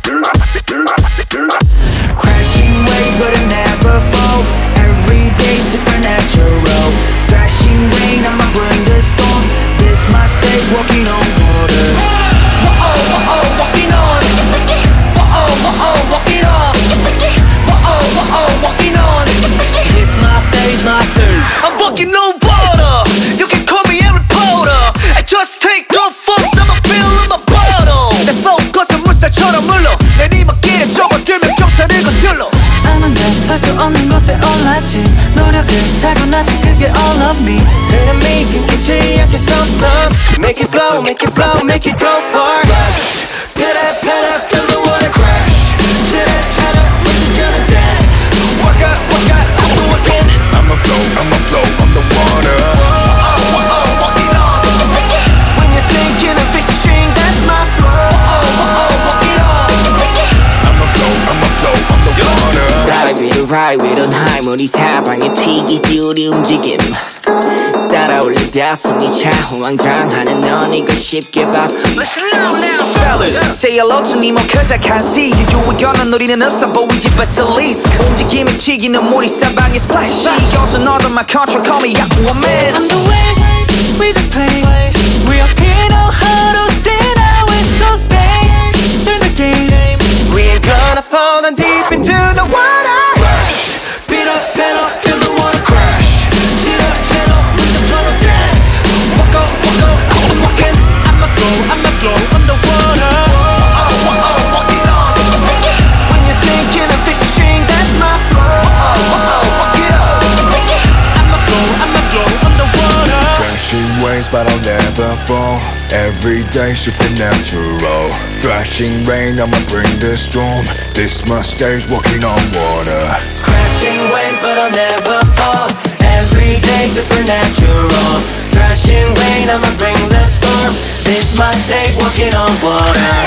Crashing waves but it never fall. Every day supernatural. Crashing rain, I'ma bring the storm. This my stage, walking on water. Whoa, walking on. Whoa, walking off. Whoa, walking on. This my stage, my stage. I'm walking on water. You can call me Harry Potter. I just take off from summer fill in my bottle. 내 focus은 물살처럼 흘러 내리막길에 접어들면 경사를 거슬러. 나는 살 수 없는 것에 올랐지. 노력을 타고났지 그게 all of me. Enemy 끊기지 않게 stop stop. Make it flow, make it flow, make it go far. Splash, better, feel the water crash. Tada, we're just gonna dance. Walk out, I'm still walking. I'ma flow on the water. Whoa, walking on. When you're sinking and fishing, that's my flow. Walk it on. I'ma flow on the water. Ride with on high 우리 사방에 튀기지 우리 움직임 따라올리다 숨이 차 호황장하는 넌 이거 쉽게 봤지. Listen now, fellas. Say hello to Nemo cause I can't see you. 유의견은 우리는 없어 보이지 basilisk. 움직임이 튀기는 물이 사방에 splash. 이것은 all of my control, call me Aquaman. I'm the wish, we just play. We up here know how to say now it's so stay. To the game. We ain't gonna fall down deep into the water. Splash, better, feel the water crash. Chill, we're just gonna dance. Walk out, I'm walking. I'ma flow on the water. Whoa, walking on. When you're sinking and fishing, that's my flow. Walk it up. I'ma flow on the water. Crashing waves but I'll never fall. Every day supernatural. Thrashing rain, I'ma bring the storm. This my stage, walking on water. Crashing waves but I'll never fall. Every day supernatural. Thrashing rain, I'ma bring the storm. This my stage, walking on water.